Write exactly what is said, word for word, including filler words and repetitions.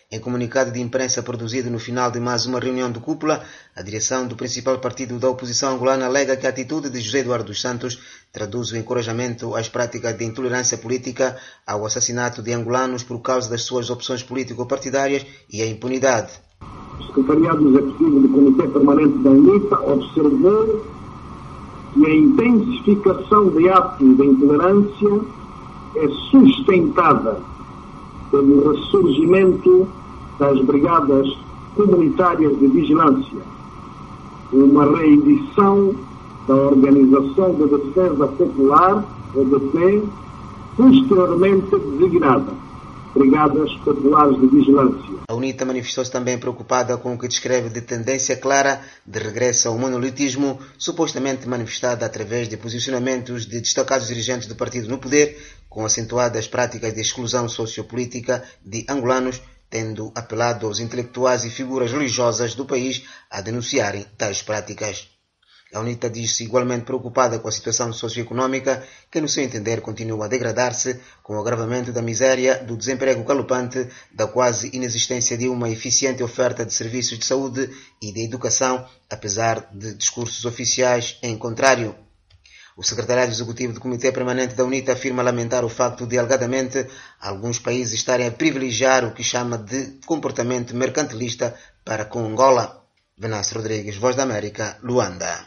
Em comunicado de imprensa produzido no final de mais uma reunião de cúpula, a direção do principal partido da oposição angolana alega que a atitude de José Eduardo dos Santos traduz o encorajamento às práticas de intolerância política, ao assassinato de angolanos por causa das suas opções político-partidárias e à impunidade. O Secretariado Executivo do Comitê Permanente da UNITA observou que a intensificação de atos de intolerância é sustentada pelo ressurgimento das Brigadas Comunitárias de Vigilância, uma reedição da Organização de Defesa Popular, O D P, posteriormente designada Brigadas Populares de Vigilância. A UNITA manifestou-se também preocupada com o que descreve de tendência clara de regresso ao monolitismo, supostamente manifestada através de posicionamentos de destacados dirigentes do partido no poder, com acentuadas práticas de exclusão sociopolítica de angolanos, tendo apelado aos intelectuais e figuras religiosas do país a denunciarem tais práticas. A UNITA diz-se igualmente preocupada com a situação socioeconômica, que, no seu entender, continua a degradar-se com o agravamento da miséria, do desemprego galopante, da quase inexistência de uma eficiente oferta de serviços de saúde e de educação, apesar de discursos oficiais em contrário. O secretariado executivo do Comitê Permanente da UNITA afirma lamentar o facto de, alegadamente, alguns países estarem a privilegiar o que chama de comportamento mercantilista para com Angola. Venâncio Rodrigues, Voz da América, Luanda.